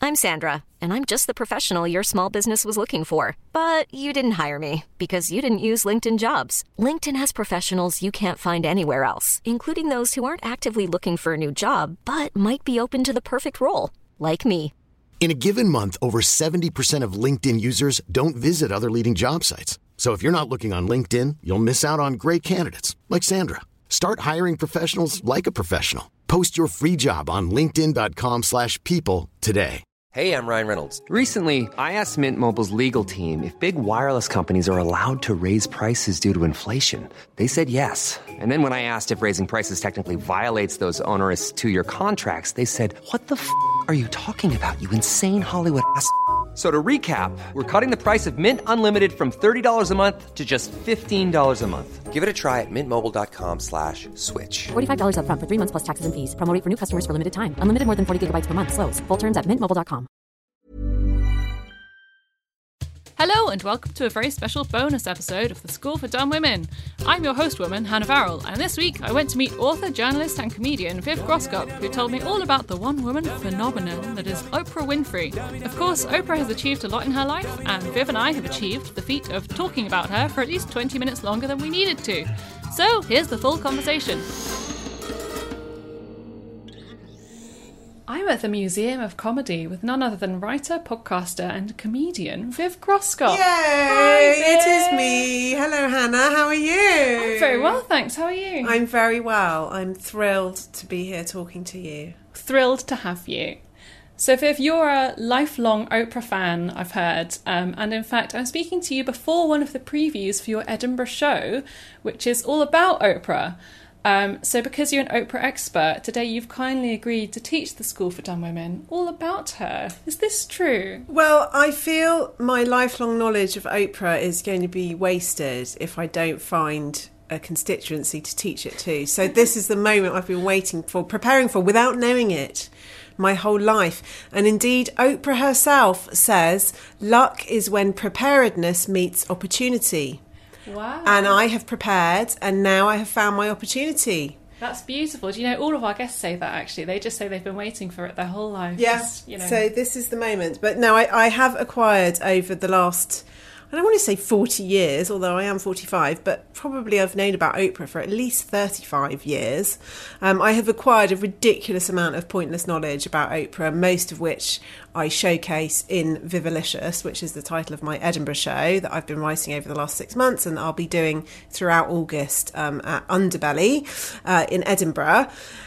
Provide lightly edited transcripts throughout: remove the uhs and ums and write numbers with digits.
I'm Sandra, and I'm just the professional your small business was looking for. But you didn't hire me because you didn't use LinkedIn Jobs. LinkedIn has professionals you can't find anywhere else, including those who aren't actively looking for a new job, but might be open to the perfect role, like me. In a given month, over 70% of LinkedIn users don't visit other leading job sites. So if you're not looking on LinkedIn, you'll miss out on great candidates like Sandra. Start hiring professionals like a professional. Post your free job on linkedin.com/people today. Hey, I'm Ryan Reynolds. Recently, I asked Mint Mobile's legal team if big wireless companies are allowed to raise prices due to inflation. They said yes. And then when I asked if raising prices technically violates those onerous two-year contracts, they said, "What the f*** are you talking about, you insane Hollywood ass?" So to recap, we're cutting the price of Mint Unlimited from $30 a month to just $15 a month. Give it a try at mintmobile.com/switch. $45 up front for 3 months plus taxes and fees. Promo rate for new customers for limited time. Unlimited more than 40 gigabytes per month. Slows full terms at mintmobile.com. Hello and welcome to a very special bonus episode of The School for Dumb Women. I'm your host woman, Hannah Farrell, and this week I went to meet author, journalist and comedian Viv Groskop, who told me all about the one-woman phenomenon that is Oprah Winfrey. Of course, Oprah has achieved a lot in her life, and Viv and I have achieved the feat of talking about her for at least 20 minutes longer than we needed to. So here's the full conversation. I'm at the Museum of Comedy with none other than writer, podcaster and comedian Viv Groskop. Yay! Hi, it is me. Hello, Hannah. How are you? I'm very well, thanks. How are you? I'm very well. I'm thrilled to be here talking to you. Thrilled to have you. So, Viv, you're a lifelong Oprah fan, I've heard. And in fact, I'm speaking to you before one of the previews for your Edinburgh show, which is all about Oprah. So because you're an Oprah expert, today you've kindly agreed to teach the School for Dumb Women all about her. Is this true? Well, I feel my lifelong knowledge of Oprah is going to be wasted if I don't find a constituency to teach it to. So this is the moment I've been waiting for, preparing for, without knowing it, my whole life. And indeed, Oprah herself says, luck is when preparedness meets opportunity. Wow. And I have prepared, and now I have found my opportunity. That's beautiful. Do you know, all of our guests say that, actually. They just say they've been waiting for it their whole life. Yes, you know. So this is the moment. But no, I have acquired over the last, I don't want to say 40 years, although I am 45, but probably I've known about Oprah for at least 35 years. I have acquired a ridiculous amount of pointless knowledge about Oprah, most of which I showcase in Vivalicious, which is the title of my Edinburgh show that I've been writing over the last 6 months, and I'll be doing throughout August at Underbelly in Edinburgh.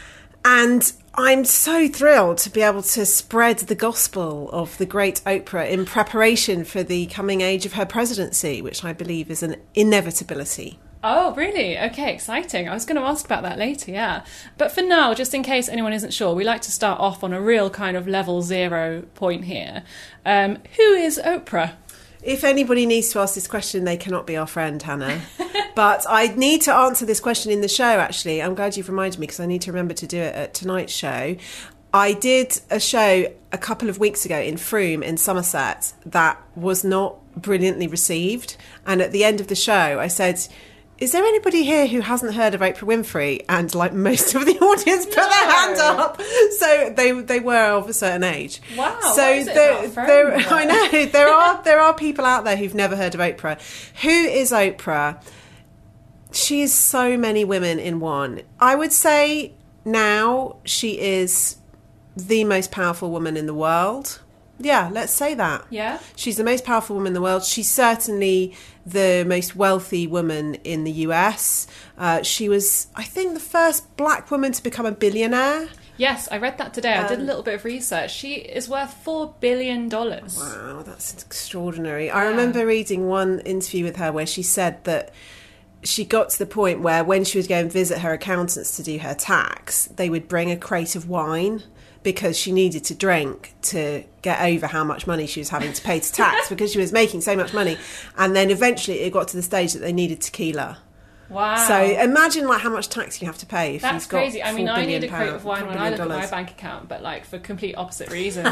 And I'm so thrilled to be able to spread the gospel of the great Oprah in preparation for the coming age of her presidency, which I believe is an inevitability. Oh, really? Okay, exciting. I was going to ask about that later, yeah. But for now, just in case anyone isn't sure, we like to start off on a real kind of level zero point here. Who is Oprah? If anybody needs to ask this question, they cannot be our friend, Hannah. But I need to answer this question in the show, actually. I'm glad you've reminded me because I need to remember to do it at tonight's show. I did a show a couple of weeks ago in Frome in Somerset that was not brilliantly received. And at the end of the show, I said, is there anybody here who hasn't heard of Oprah Winfrey? And like most of the audience put their hand up. So they were of a certain age. Wow. So I know there are people out there who've never heard of Oprah. Who is Oprah? She is so many women in one. I would say now she is the most powerful woman in the world. Yeah, let's say that. Yeah. She's the most powerful woman in the world. She's certainly the most wealthy woman in the US. She was, I think, the first black woman to become a billionaire. Yes, I read that today. I did a little bit of research. She is worth $4 billion. Wow, that's extraordinary. I remember reading one interview with her where she said that she got to the point where when she would go and visit her accountants to do her tax, they would bring a crate of wine because she needed to drink to get over how much money she was having to pay to tax because she was making so much money. And then eventually it got to the stage that they needed tequila. Wow. So imagine like how much tax you have to pay if That's you've got crazy. I mean, I need a crate of wine when I look at my bank account, but like for complete opposite reasons.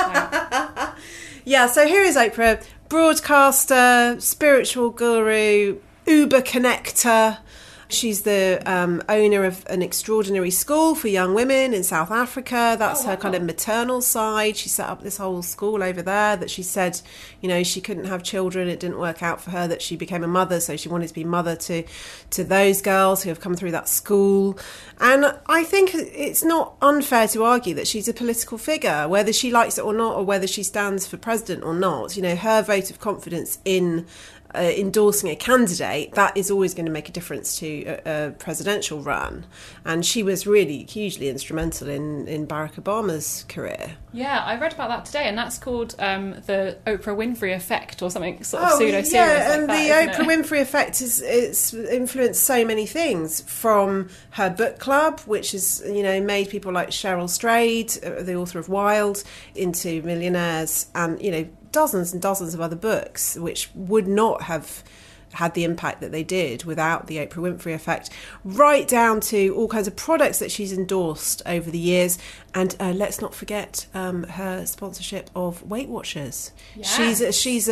Yeah, so here is Oprah, broadcaster, spiritual guru, Uber connector, She's the owner of an extraordinary school for young women in South Africa. That's her kind of maternal side. She set up this whole school over there that she said, you know, she couldn't have children. It didn't work out for her, that she became a mother. So she wanted to be mother to those girls who have come through that school. And I think it's not unfair to argue that she's a political figure, whether she likes it or not, or whether she stands for president or not. You know, her vote of confidence in endorsing a candidate, that is always going to make a difference to a presidential run. And she was really hugely instrumental in Barack Obama's career. Yeah, I read about that today, and that's called the Oprah Winfrey effect, or something sort of pseudo-serious and like that, the Oprah Winfrey effect it's influenced so many things, from her book club, which has, you know, made people like Cheryl Strayed, the author of Wild, into millionaires, and, you know, dozens and dozens of other books which would not have had the impact that they did without the Oprah Winfrey effect, right down to all kinds of products that she's endorsed over the years. And let's not forget her sponsorship of Weight Watchers. Yes. She's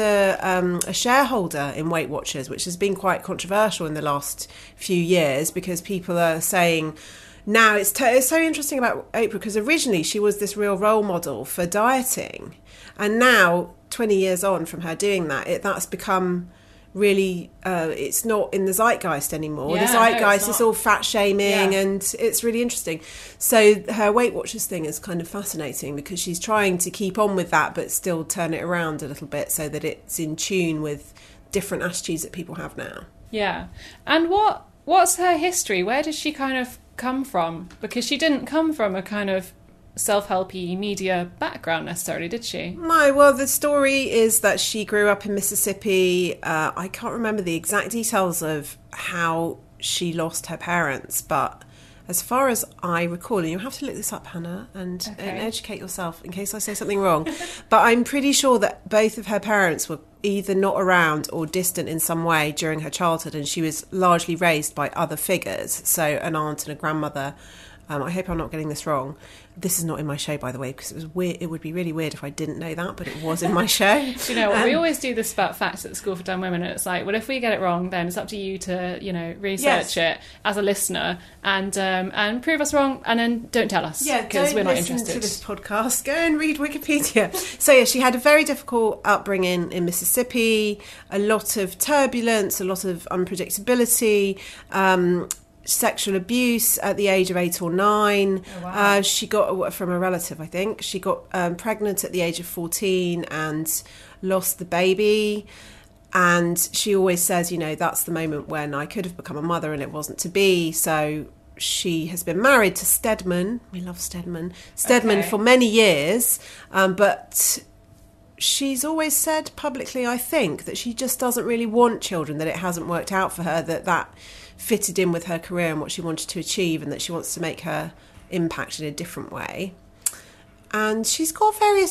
a shareholder in Weight Watchers, which has been quite controversial in the last few years, because people are saying, now it's so interesting about Oprah, because originally she was this real role model for dieting, and now 20 years on from her doing that, that's become really it's not in the zeitgeist anymore. The zeitgeist is all fat shaming, and it's really interesting. So her Weight Watchers thing is kind of fascinating, because she's trying to keep on with that but still turn it around a little bit so that it's in tune with different attitudes that people have now. Yeah. And what's her history? Where did she kind of come from? Because she didn't come from a kind of self-helpy media background necessarily, did she? No, well, the story is that she grew up in Mississippi. I can't remember the exact details of how she lost her parents, but as far as I recall, and you'll have to look this up, Hannah, and educate yourself in case I say something wrong, but I'm pretty sure that both of her parents were either not around or distant in some way during her childhood, and she was largely raised by other figures, so an aunt and a grandmother. I hope I'm not getting this wrong. This is not in my show, by the way, because it was weird. It would be really weird if I didn't know that, but it was in my show. Do you know what? We always do this about facts at the School for Dumb Women, and it's like, well, if we get it wrong, then it's up to you to, you know, research it as a listener and prove us wrong, and then don't tell us, because we're not interested. Don't listen to this podcast. Go and read Wikipedia. So yeah, she had a very difficult upbringing in Mississippi. A lot of turbulence, a lot of unpredictability. Sexual abuse at the age of 8 or 9. Oh, wow. She got from a relative, I think. She got pregnant at the age of 14 and lost the baby. And she always says, you know, that's the moment when I could have become a mother and it wasn't to be. So she has been married to Stedman. We love Stedman. Stedman for many years. But she's always said publicly, I think, that she just doesn't really want children, that it hasn't worked out for her, that fitted in with her career and what she wanted to achieve, and that she wants to make her impact in a different way. And she's got various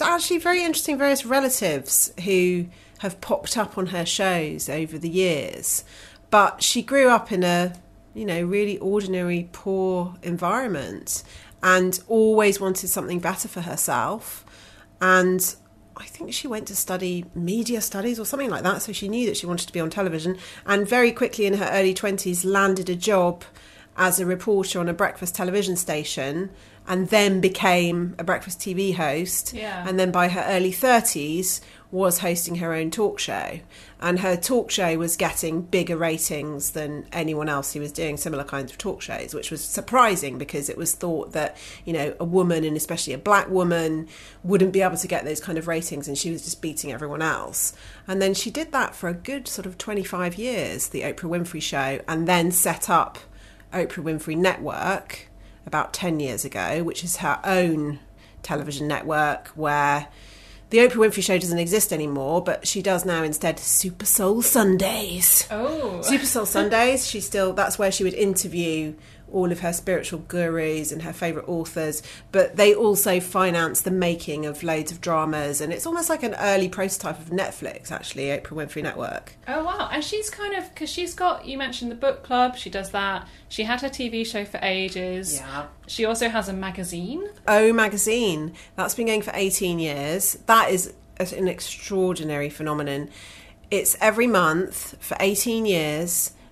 relatives who have popped up on her shows over the years. But she grew up in a, you know, really ordinary, poor environment and always wanted something better for herself. And I think she went to study media studies or something like that, so she knew that she wanted to be on television, and very quickly in her early 20s landed a job as a reporter on a breakfast television station, and then became a breakfast TV host. And then by her early 30s was hosting her own talk show, and her talk show was getting bigger ratings than anyone else who was doing similar kinds of talk shows, which was surprising, because it was thought that, you know, a woman, and especially a black woman, wouldn't be able to get those kind of ratings, and she was just beating everyone else. And then she did that for a good sort of 25 years, the Oprah Winfrey Show, and then set up Oprah Winfrey Network about 10 years ago, which is her own television network, where the Oprah Winfrey Show doesn't exist anymore, but she does now instead Super Soul Sundays. Oh. Super Soul Sundays. That's where she would interview all of her spiritual gurus and her favourite authors, but they also finance the making of loads of dramas, and it's almost like an early prototype of Netflix, actually, Oprah Winfrey Network. Oh, wow. And she's kind of, because she's got, you mentioned the book club, she does that. She had her TV show for ages. Yeah. She also has a magazine. Oh, magazine. That's been going for 18 years. That is an extraordinary phenomenon. It's every month for 18 years.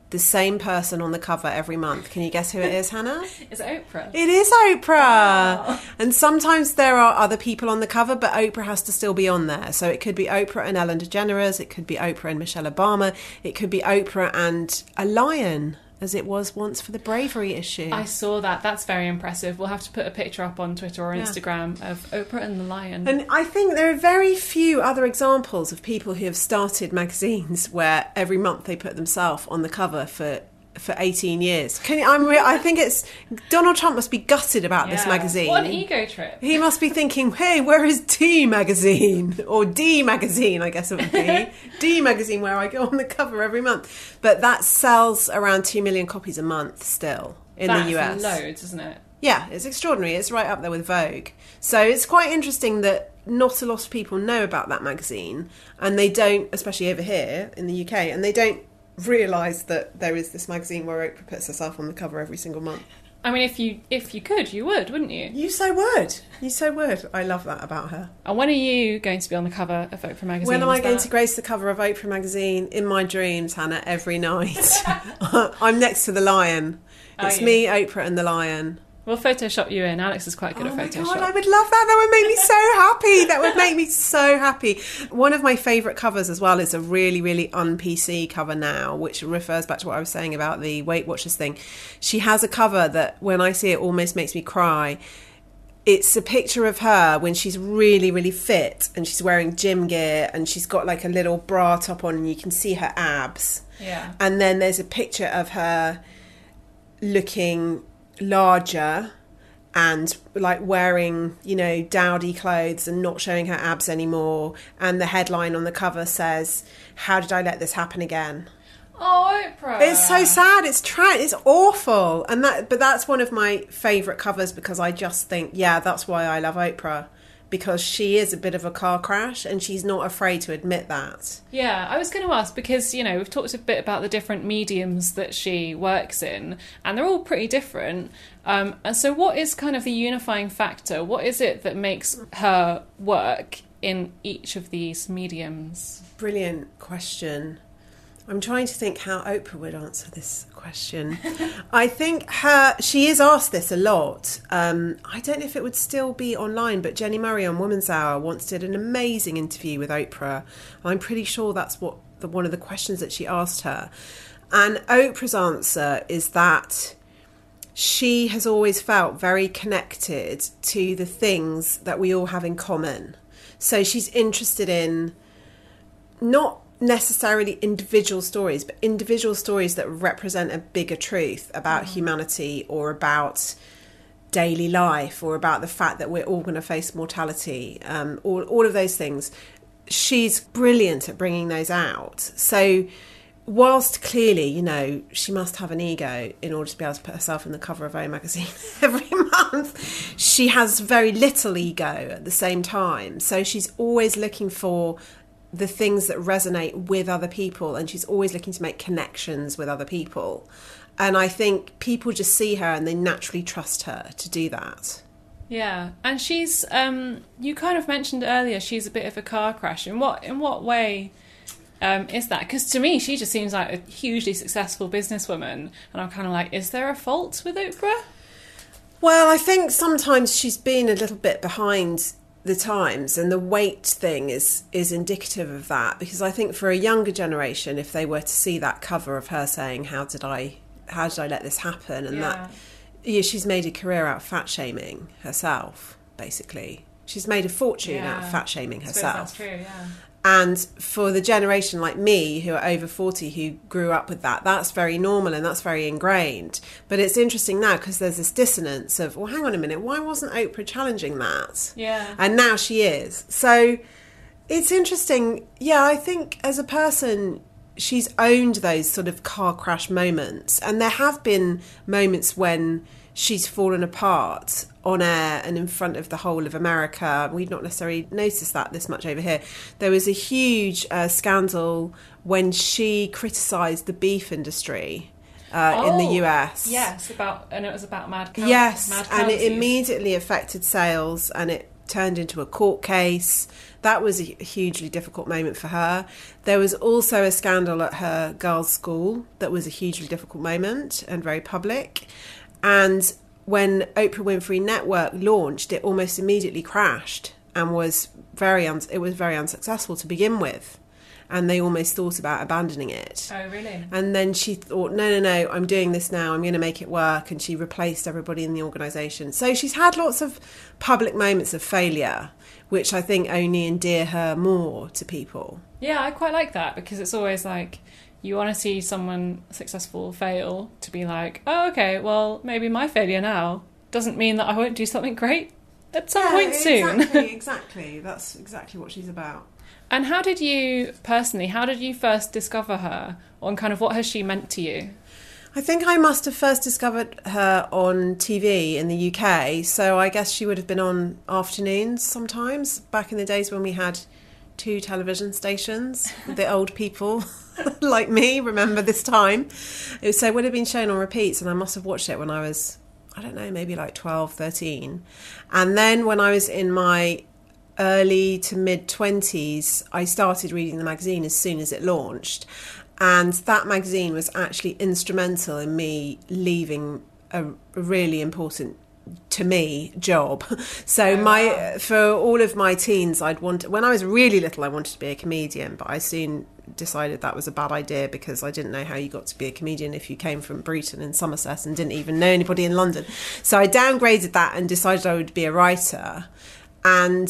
the same person on the cover every month. Can you guess who it is, Hannah? Is it Oprah? It is Oprah. Oh. And sometimes there are other people on the cover, but Oprah has to still be on there. So it could be Oprah and Ellen DeGeneres. It could be Oprah and Michelle Obama. It could be Oprah and a lion, as it was once for the Bravery issue. I saw that. That's very impressive. We'll have to put a picture up on Twitter or Instagram of Oprah and the lion. And I think there are very few other examples of people who have started magazines where every month they put themselves on the cover for 18 years. I think it's... Donald Trump must be gutted about this magazine. What an ego trip. He must be thinking, hey, where is T magazine? Or D magazine, I guess it would be. D magazine, where I go on the cover every month. But that sells around 2 million copies a month still in the US. That's loads, isn't it? Yeah, it's extraordinary. It's right up there with Vogue. So it's quite interesting that not a lot of people know about that magazine. And they don't, especially over here in the UK, and they don't realise that there is this magazine where Oprah puts herself on the cover every single month. I mean, if you could, you would, wouldn't you? You so would. You so would. I love that about her. And when are you going to be on the cover of Oprah magazine? When am I going to grace the cover of Oprah magazine? In my dreams, Hannah, every night. I'm next to the lion. It's me, Oprah and the lion. We'll Photoshop you in. Alex is quite good at Photoshop. Oh my God, I would love that. That would make me so happy. That would make me so happy. One of my favourite covers as well is a really, really un-PC cover now, which refers back to what I was saying about the Weight Watchers thing. She has a cover that, when I see it, almost makes me cry. It's a picture of her when she's really, really fit and she's wearing gym gear and she's got like a little bra top on and you can see her abs. Yeah. And then there's a picture of her looking larger and like wearing, you know, dowdy clothes and not showing her abs anymore. And the headline on the cover says, "How did I let this happen again?" Oh, Oprah. It's so sad. It's awful. But that's one of my favourite covers because I just think, yeah, that's why I love Oprah. Because she is a bit of a car crash and she's not afraid to admit that. Yeah, I was going to ask because, you know, we've talked a bit about the different mediums that she works in and they're all pretty different. And so what is kind of the unifying factor? What is it that makes her work in each of these mediums? Brilliant question. I'm trying to think how Oprah would answer this question. I think she is asked this a lot. I don't know if it would still be online, but Jenny Murray on Woman's Hour once did an amazing interview with Oprah. I'm pretty sure that's one of the questions that she asked her. And Oprah's answer is that she has always felt very connected to the things that we all have in common. So she's interested in not necessarily individual stories, but individual stories that represent a bigger truth about humanity or about daily life or about the fact that we're all going to face mortality, all of those things. She's brilliant at bringing those out. So whilst clearly, you know, she must have an ego in order to be able to put herself in the cover of Vogue magazine every month, she has very little ego at the same time. So she's always looking for the things that resonate with other people and she's always looking to make connections with other people. And I think people just see her and they naturally trust her to do that. Yeah, and she's, you kind of mentioned earlier, she's a bit of a car crash. In what way is that? Because to me, she just seems like a hugely successful businesswoman. And I'm kind of like, is there a fault with Oprah? Well, I think sometimes she's been a little bit behind the times, and the weight thing is indicative of that, because I think for a younger generation, if they were to see that cover of her saying, how did I let this happen, and that she's made a career out of fat shaming herself, basically. She's made a fortune out of fat shaming herself. That's true, yeah. And for the generation like me, who are over 40, who grew up with that, that's very normal and that's very ingrained. But it's interesting now because there's this dissonance of, well, hang on a minute, why wasn't Oprah challenging that? Yeah. And now she is. So it's interesting. Yeah, I think as a person, she's owned those sort of car crash moments. And there have been moments when she's fallen apart on air and in front of the whole of America. We've not necessarily noticed that this much over here. There was a huge scandal when she criticised the beef industry in the US. Yes, it was about mad cow. Yes, mad and it cows. immediately affected sales and it turned into a court case. that was a hugely difficult moment for her. There was also a scandal at her girls' school that was a hugely difficult moment and very public. And when Oprah Winfrey Network launched, it almost immediately crashed and was very unsuccessful to begin with. And they almost thought about abandoning it. Oh, really? And then she thought, no, I'm doing this now. I'm going to make it work. And she replaced everybody in the organisation. So she's had lots of public moments of failure, which I think only endear her more to people. Yeah, I quite like that, because it's always like, you want to see someone successful fail to be like, oh, okay, well, maybe my failure now doesn't mean that I won't do something great at some point soon. Exactly. That's exactly what she's about. And how did you first discover her, and kind of what has she meant to you? I think I must have first discovered her on TV in the UK, so I guess she would have been on afternoons sometimes, back in the days when we had 2 television stations. The old people like me remember this time. So it would have been shown on repeats, and I must have watched it when I was, I don't know, maybe like 12, 13. And then when I was in my early to mid-20s, I started reading the magazine as soon as it launched. And that magazine was actually instrumental in me leaving a really important, to me, job. So for all of my teens, when I was really little, I wanted to be a comedian, but I soon decided that was a bad idea, because I didn't know how you got to be a comedian if you came from Bruton in Somerset and didn't even know anybody in London. So I downgraded that and decided I would be a writer. And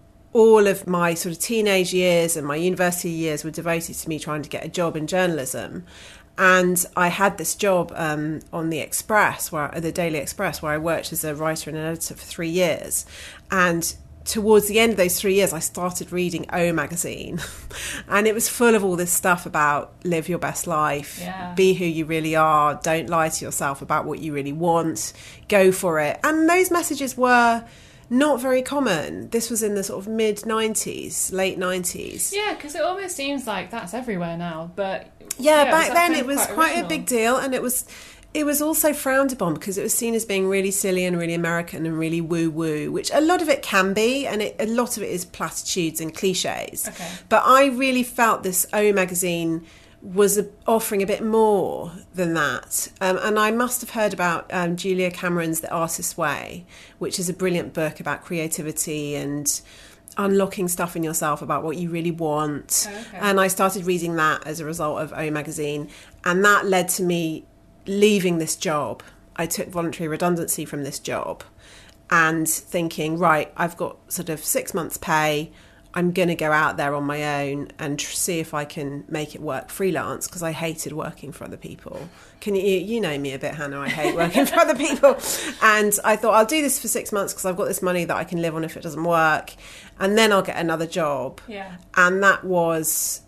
all of my sort of teenage years and my university years were devoted to me trying to get a job in journalism. And I had this job on the Express, the Daily Express, where I worked as a writer and an editor for 3 years. And towards the end of those 3 years, I started reading O magazine. And it was full of all this stuff about live your best life, be who you really are, don't lie to yourself about what you really want, go for it. And those messages were not very common. This was in the sort of mid-90s, late 90s. Yeah, because it almost seems like that's everywhere now. But back then it was quite a big deal, and it was also frowned upon because it was seen as being really silly and really American and really woo-woo, which a lot of it can be, and a lot of it is platitudes and cliches. Okay. But I really felt this O magazine was offering a bit more than that. And I must have heard about Julia Cameron's The Artist's Way, which is a brilliant book about creativity and unlocking stuff in yourself about what you really want. Oh, okay. And I started reading that as a result of O magazine. And that led to me leaving this job. I took voluntary redundancy from this job and thinking, right, I've got sort of 6 months' pay. I'm going to go out there on my own and see if I can make it work freelance, because I hated working for other people. You know me a bit, Hannah. I hate working for other people. And I thought, I'll do this for 6 months because I've got this money that I can live on if it doesn't work. And then I'll get another job. Yeah. And that was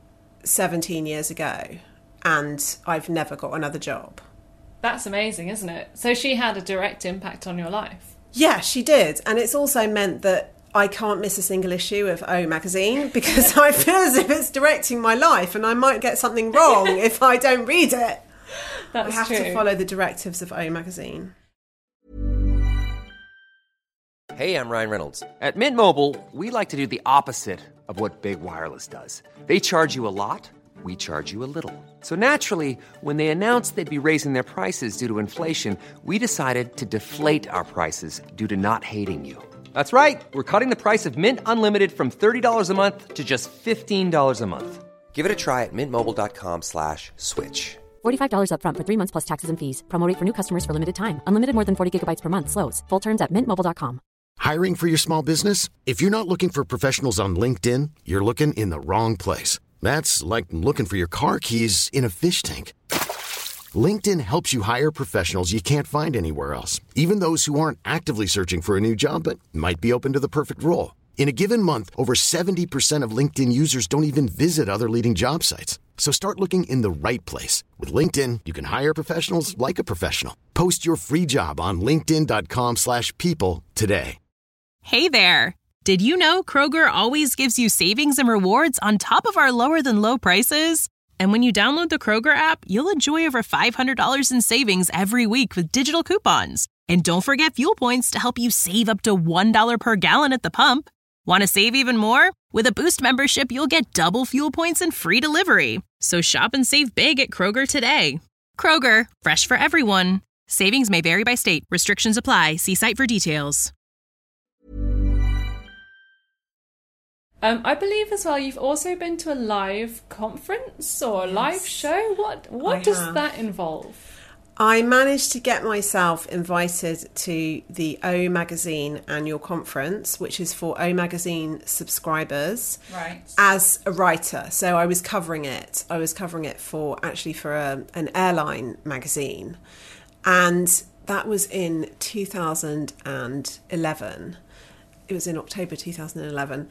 17 years ago. And I've never got another job. That's amazing, isn't it? So she had a direct impact on your life. Yeah, she did. And it's also meant that I can't miss a single issue of O magazine, because I feel as if it's directing my life and I might get something wrong if I don't read it. That's I have true. to follow the directives of O magazine. Hey, I'm Ryan Reynolds. At Mint Mobile, we like to do the opposite of what Big Wireless does. They charge you a lot, we charge you a little. So naturally, when they announced they'd be raising their prices due to inflation, we decided to deflate our prices due to not hating you. That's right. We're cutting the price of Mint Unlimited from $30 a month to just $15 a month. Give it a try at mintmobile.com/switch. $45 up front for 3 months plus taxes and fees. Promo rate for new customers for limited time. Unlimited more than 40 gigabytes per month. Slows full terms at mintmobile.com. Hiring for your small business? If you're not looking for professionals on LinkedIn, you're looking in the wrong place. That's like looking for your car keys in a fish tank. LinkedIn helps you hire professionals you can't find anywhere else, even those who aren't actively searching for a new job but might be open to the perfect role. In a given month, over 70% of LinkedIn users don't even visit other leading job sites. So start looking in the right place. With LinkedIn, you can hire professionals like a professional. Post your free job on linkedin.com/people today. Hey there. Did you know Kroger always gives you savings and rewards on top of our lower than low prices? And when you download the Kroger app, you'll enjoy over $500 in savings every week with digital coupons. And don't forget fuel points to help you save up to $1 per gallon at the pump. Want to save even more? With a Boost membership, you'll get double fuel points and free delivery. So shop and save big at Kroger today. Kroger, fresh for everyone. Savings may vary by state. Restrictions apply. See site for details. I believe as well you've also been to a live conference or a live show. What does that involve? I managed to get myself invited to the O Magazine annual conference, which is for O Magazine subscribers, right, as a writer. So I was covering it. I was covering it for an airline magazine. And that was in 2011. It was in October 2011.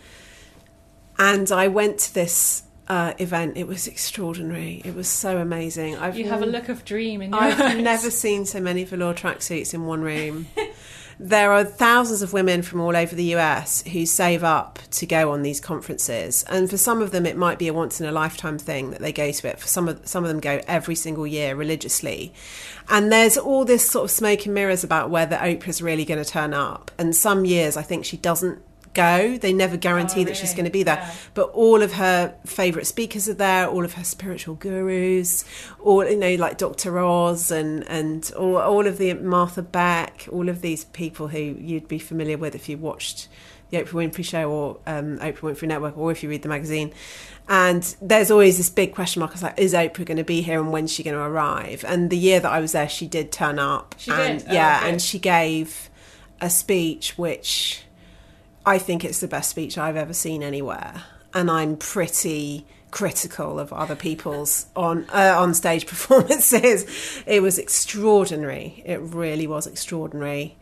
And I went to this event. It was extraordinary. It was so amazing. You have a look of dream in your eyes. I've never seen so many velour tracksuits in one room. There are thousands of women from all over the US who save up to go on these conferences, and for some of them it might be a once in a lifetime thing that they go to it. For some of them go every single year religiously, and there's all this sort of smoke and mirrors about whether Oprah's really going to turn up. And some years I think she doesn't go. They never guarantee that she's going to be there. Yeah. But all of her favourite speakers are there, all of her spiritual gurus, all, like Dr. Oz and all of the Martha Beck, all of these people who you'd be familiar with if you watched the Oprah Winfrey Show or Oprah Winfrey Network, or if you read the magazine. And there's always this big question mark. It's like, is Oprah going to be here and when's she going to arrive? And the year that I was there, she did turn up. She did? And she gave a speech which I think it's the best speech I've ever seen anywhere. And I'm pretty critical of other people's on stage performances. It was extraordinary. It really was extraordinary.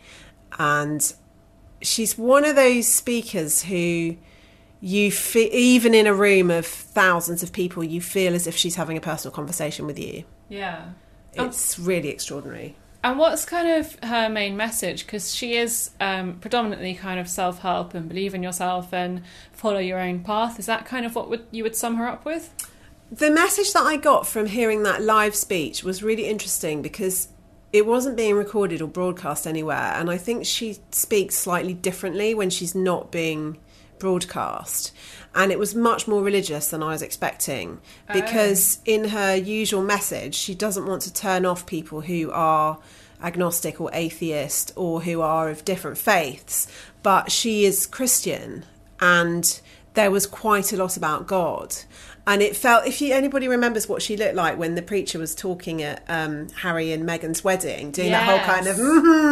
And she's one of those speakers who you feel, even in a room of thousands of people, you feel as if she's having a personal conversation with you. Yeah. It's really extraordinary. And what's kind of her main message? Because she is predominantly kind of self-help and believe in yourself and follow your own path. Is that kind of what you would sum her up with? The message that I got from hearing that live speech was really interesting because it wasn't being recorded or broadcast anywhere. And I think she speaks slightly differently when she's not being broadcast. And it was much more religious than I was expecting, because in her usual message, she doesn't want to turn off people who are agnostic or atheist or who are of different faiths. But she is Christian, and there was quite a lot about God. And it felt, anybody remembers what she looked like when the preacher was talking at Harry and Meghan's wedding, doing that whole kind of,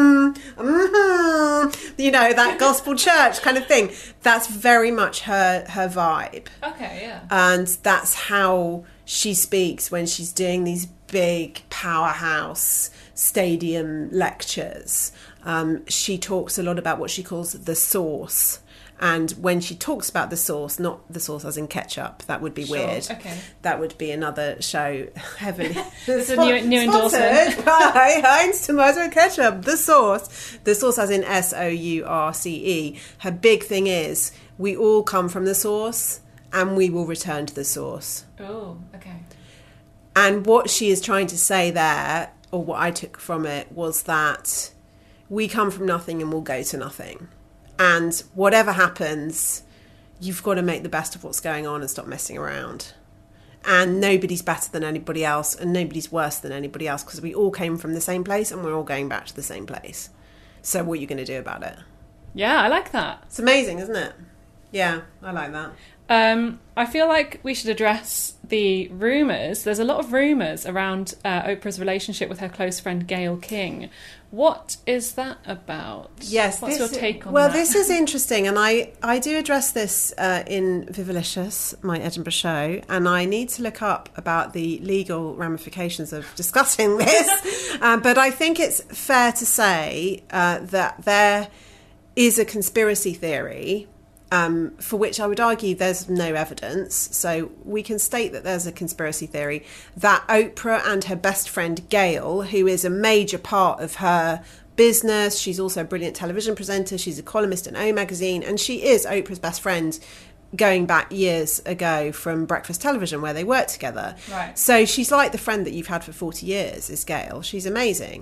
that gospel church kind of thing. That's very much her vibe. Okay, yeah. And that's how she speaks when she's doing these big powerhouse stadium lectures. She talks a lot about what she calls the source. And when she talks about the sauce, not the sauce as in ketchup, that would be weird. Okay. That would be another show heavily. It's a new endorsement. By Heinz Tomato Ketchup, the sauce. The sauce as in SOURCE. Her big thing is, we all come from the source and we will return to the source. Oh, okay. And what she is trying to say there, or what I took from it, was that we come from nothing and we'll go to nothing. And whatever happens, you've got to make the best of what's going on and stop messing around. And nobody's better than anybody else, and nobody's worse than anybody else, because we all came from the same place and we're all going back to the same place. So what are you going to do about it? Yeah, I like that. It's amazing, isn't it? Yeah, I like that. I feel like we should address the rumours. There's a lot of rumours around Oprah's relationship with her close friend Gayle King. What is that about? Yes. What's your take on that? Well, this is interesting, and I do address this in Vivalicious, my Edinburgh show, and I need to look up about the legal ramifications of discussing this. But I think it's fair to say that there is a conspiracy theory for which I would argue there's no evidence. So we can state that there's a conspiracy theory that Oprah and her best friend Gayle, who is a major part of her business, she's also a brilliant television presenter, she's a columnist in O Magazine, and she is Oprah's best friend going back years ago from Breakfast Television where they worked together. Right. So she's like the friend that you've had for 40 years is Gayle. She's amazing.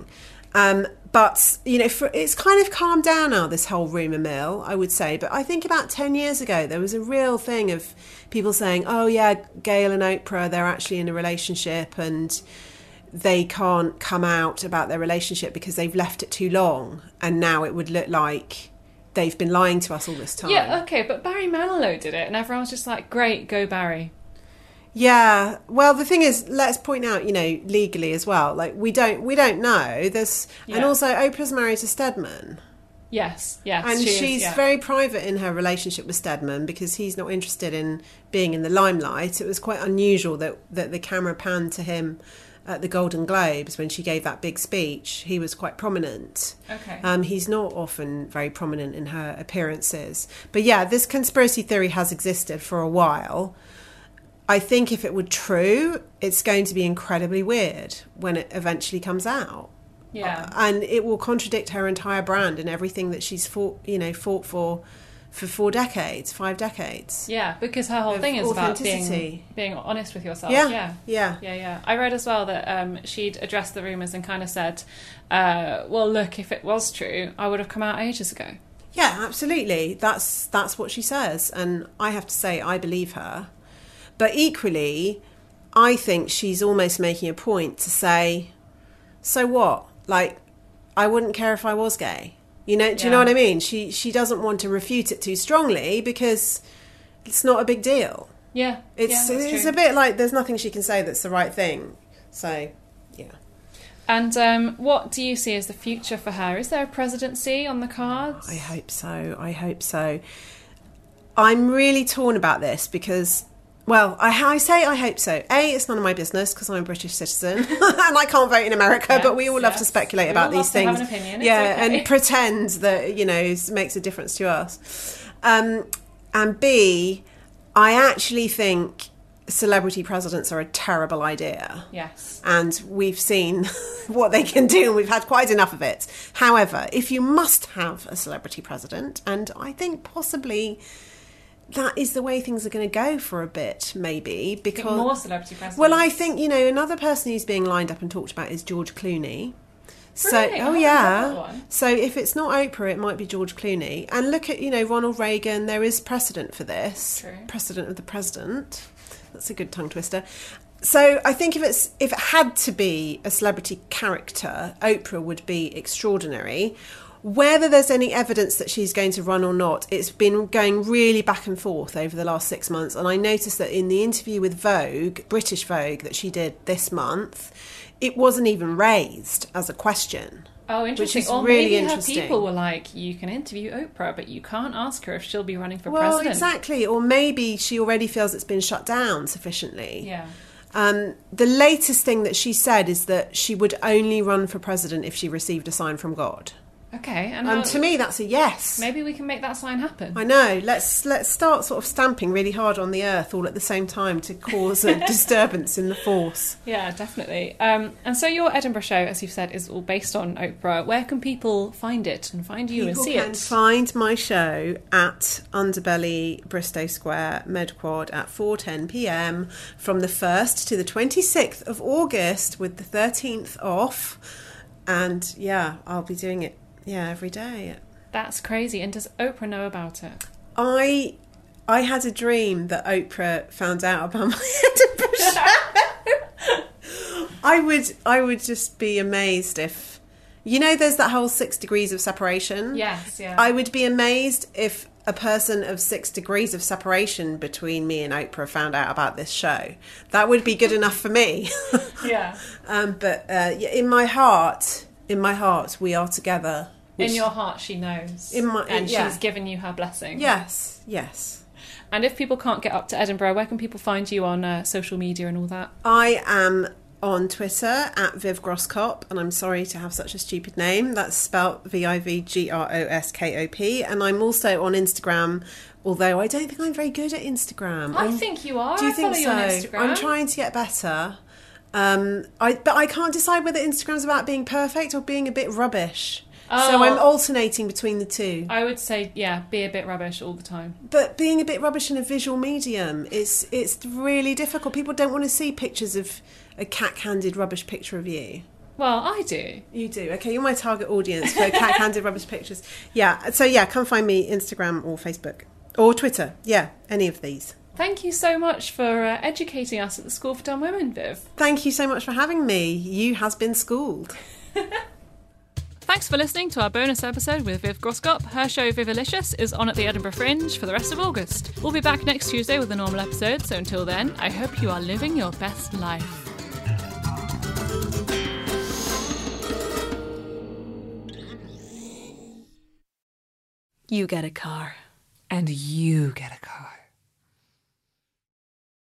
But, it's kind of calmed down now, this whole rumour mill, I would say. But I think about 10 years ago, there was a real thing of people saying, oh, yeah, Gayle and Oprah, they're actually in a relationship and they can't come out about their relationship because they've left it too long. And now it would look like they've been lying to us all this time. Yeah, okay, but Barry Manilow did it and everyone was just like, great, go Barry. Yeah, well, the thing is, let's point out, legally as well. Like we don't know. And also Oprah's married to Stedman. Yes, and she's very private in her relationship with Stedman because he's not interested in being in the limelight. It was quite unusual that the camera panned to him at the Golden Globes when she gave that big speech. He was quite prominent. Okay. He's not often very prominent in her appearances. But yeah, this conspiracy theory has existed for a while. I think if it were true, it's going to be incredibly weird when it eventually comes out. Yeah. And it will contradict her entire brand and everything that she's fought for 5 decades. Yeah, because her whole thing is about being honest with yourself. Yeah. I read as well that she'd addressed the rumours and kind of said, well, look, if it was true, I would have come out ages ago. Yeah, absolutely. That's what she says. And I have to say, I believe her. But equally, I think she's almost making a point to say, so what? Like, I wouldn't care if I was gay. Do you know what I mean? She doesn't want to refute it too strongly because it's not a big deal. Yeah. It's a bit like there's nothing she can say that's the right thing. So, yeah. And what do you see as the future for her? Is there a presidency on the cards? I hope so. I'm really torn about this because... Well, I say I hope so. A, it's none of my business because I'm a British citizen and I can't vote in America, but we all love to speculate about these things. Have an opinion. And pretend that, it makes a difference to us. And B, I actually think celebrity presidents are a terrible idea. Yes. And we've seen what they can do and we've had quite enough of it. However, if you must have a celebrity president, and I think possibly... that is the way things are going to go for a bit, maybe, because... more celebrity presidents. Well, I think, another person who's being lined up and talked about is George Clooney. Really? Oh, yeah. So if it's not Oprah, it might be George Clooney. And look at, Ronald Reagan. There is precedent for this. True. Precedent of the president. That's a good tongue twister. So I think if it had to be a celebrity character, Oprah would be extraordinary. Whether there's any evidence that she's going to run or not, it's been going really back and forth over the last 6 months. And I noticed that in the interview with Vogue, British Vogue, that she did this month, it wasn't even raised as a question. Oh, interesting. Which is or really maybe interesting. Her people were like, you can interview Oprah, but you can't ask her if she'll be running for president. president. Well, exactly. Or maybe she already feels it's been shut down sufficiently. Yeah. The latest thing that she said is that she would only run for president if she received a sign from God. Okay, and to me that's a yes. Maybe we can make that sign happen. I know. Let's start sort of stamping really hard on the earth all at the same time to cause a disturbance in the force. Yeah, definitely. And so your Edinburgh show, as you've said, is all based on Oprah. Where can people find it and find you and see it? People can find my show at Underbelly, Bristow Square, Medquad at 4:10 p.m. from the 1st to the 26th of August with the 13th off. And yeah, I'll be doing it. Yeah, every day. That's crazy. And does Oprah know about it? I had a dream that Oprah found out about my Edinburgh show. I would just be amazed if... there's that whole 6 degrees of separation? Yes, yeah. I would be amazed if a person of 6 degrees of separation between me and Oprah found out about this show. That would be good enough for me. Yeah. But in my heart, we are together. In your heart, she knows. She's given you her blessing. Yes. And if people can't get up to Edinburgh, where can people find you on social media and all that? I am on Twitter at Viv Grosskop, and I'm sorry to have such a stupid name. That's spelt VIVGROSKOP. And I'm also on Instagram, although I don't think I'm very good at Instagram. I think you are. Do you think so? On Instagram. I'm trying to get better. But I can't decide whether Instagram's about being perfect or being a bit rubbish. Oh. So I'm alternating between the two. I would say, yeah, be a bit rubbish all the time. But being a bit rubbish in a visual medium, it's really difficult. People don't want to see pictures of a cack-handed rubbish picture of you. Well, I do. You do. Okay, you're my target audience for cat candid rubbish pictures. Yeah, so yeah, come find me Instagram or Facebook or Twitter. Yeah, any of these. Thank you so much for educating us at the School for Dumb Women, Viv. Thank you so much for having me. You has been schooled. Thanks for listening to our bonus episode with Viv Groskop. Her show Vivalicious is on at the Edinburgh Fringe for the rest of August. We'll be back next Tuesday with a normal episode, so until then, I hope you are living your best life. You get a car. And you get a car.